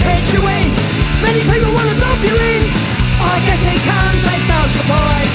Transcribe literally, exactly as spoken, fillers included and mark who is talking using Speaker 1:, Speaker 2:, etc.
Speaker 1: head you in. Many people want to drop you in. I guess it comes as no surprise.